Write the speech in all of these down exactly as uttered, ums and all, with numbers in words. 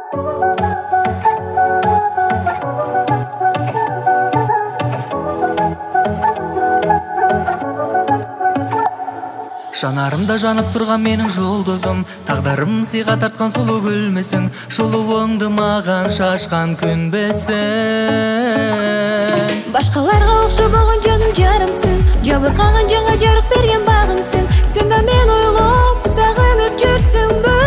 Жанарымда жанып тұрған менің жұлдызым, тағдырым сыйға тартқан сұлу гүлмісің, жылуыңды маған шашқан күнбісің. Башқаларға оқшы болған жаным жарымсың, жабырқаған жанға жарық берген бағымсың. Сен да мен ойлап сағынып жүрсің бе?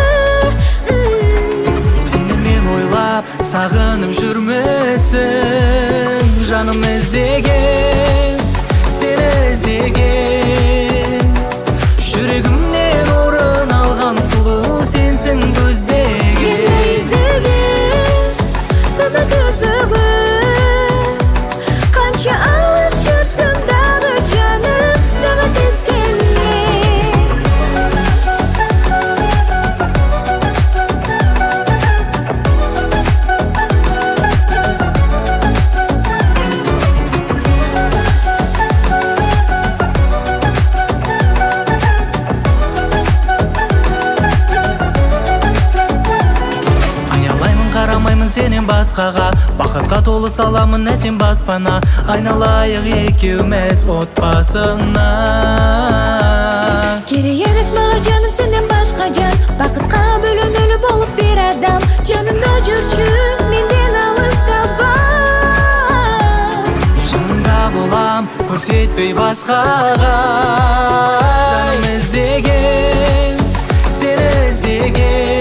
Сені мен ойлап сағынып жүрмесің? Жаным іздеген, сені іздеген, жүрегімнен орын алған сұлу сенсің көздеген. Мені іздеген, үміт үзбеген, қанша алыс жүрсем дағы жаным саған тескенмен. Қарамаймын сенен басқаға, бақытқа толы саламын әсем баспана, айналайық екеуміз отбасына. Керек емес маған жаным сенен басқа жан, бақытқа бөлінулі болып бір адам. Жанымда жүрші, менден алыста бар. Жанымда болам, көрсетпей басқаға. Жаным іздеген, сені іздеген,